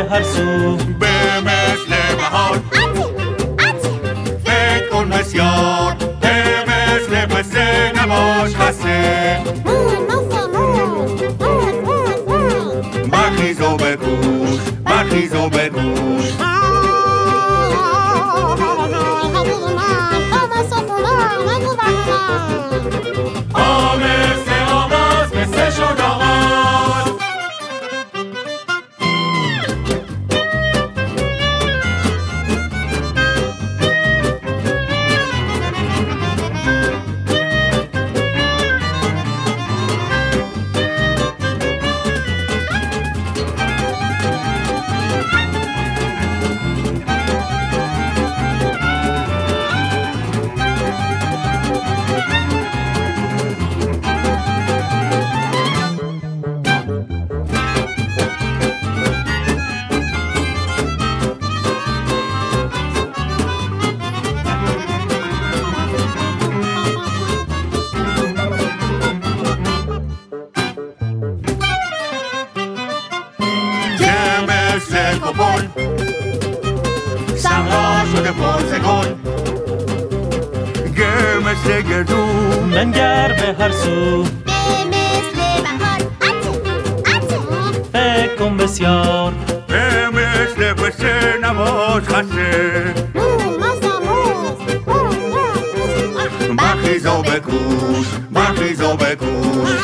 به هر سو، به مثل بهار فکر کن بسیار، به مثل پسته نباش خسته. برخیز و بکوش، برخیز و بکوش. مثل آواز مثل شد آغاز. مثل گردو منگر به هر سو، به مثل بهار فکر کن بسیار، به مثل پسته نباش خسته. برخیز و بکوش، برخیز و بکوش.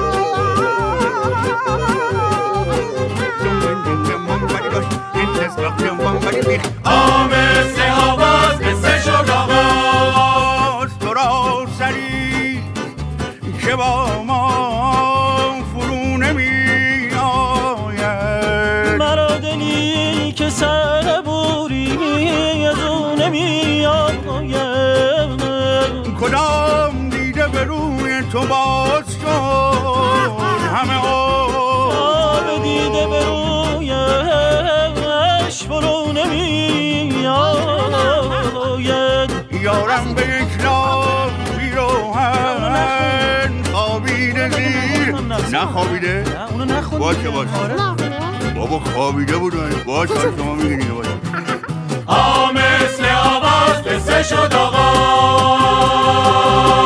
مثل آواز مثل شد آغاز. تو را سری که با ما فرو نمی آید، مرا دلی که سربوری از او نمی آید. کدام دیده به روی تو باز شد، همه آب دیده به رویش فرو نمی آید. یارم به یک لا بیروهن خوابیده زیر. نخوابیده؟ نه اونو نخوابیده. باشه باشه بابا خوابیده بود. باشه شما میگنید باشه. مثل آواز مثل شد آغاز.